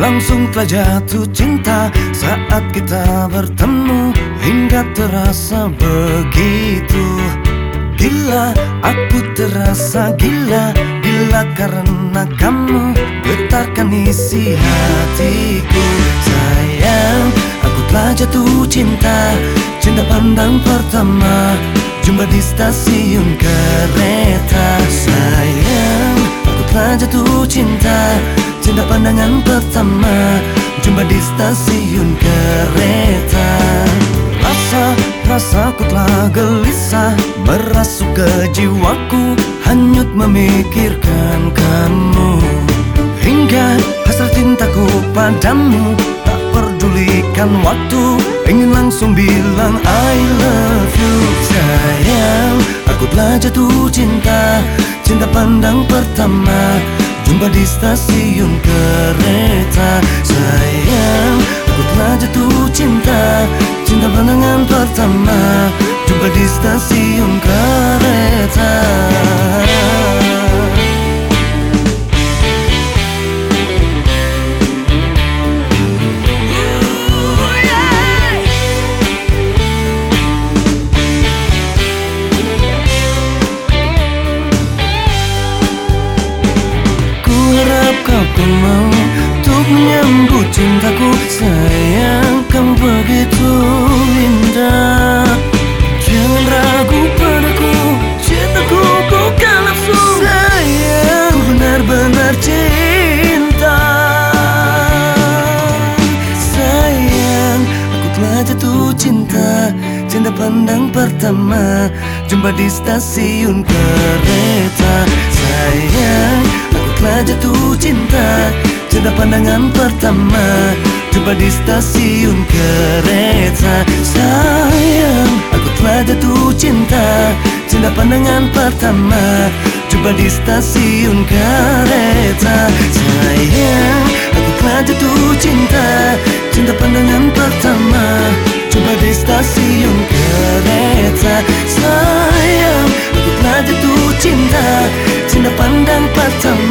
Langsung telah jatuh cinta saat kita bertemu, hingga terasa begitu gila. Aku terasa gila, gila karena kamu getarkan isi hatiku. Sayang, aku telah jatuh cinta, cinta pandang pertama, jumpa di stasiun kereta. Sayang, aku telah jatuh cinta, cinta pandangan pertama, jumpa di stasiun kereta. Rasaku telah gelisah, merasuk ke jiwaku, hanyut memikirkan kamu, hingga hasrat cintaku padamu tak pedulikan waktu, ingin langsung bilang I love you. Sayang, aku telah jatuh cinta, cinta pandang pertama, jumpa di stasiun kereta. Sayang, aku telah jatuh cinta, cinta pandangan pertama, jumpa di stasiun kereta. Kau pun mau untuk menyambut cintaku. Sayang, kamu begitu indah, jangan ragu padaku, cintaku bukan nafsu. Sayang, ku benar-benar cinta. Sayang, aku telah jatuh cinta, cinta pandang pertama, jumpa di stasiun kereta. Sayang, telah jatuh cinta, cinta pandangan pertama, jumpa di stasiun kereta. Sayang, aku telah jatuh cinta, cinta pandangan pertama, jumpa di stasiun kereta. Sayang, aku telah jatuh cinta, cinta pandangan pertama, jumpa di stasiun kereta. Sayang, aku telah jatuh cinta, cinta pandang pertama,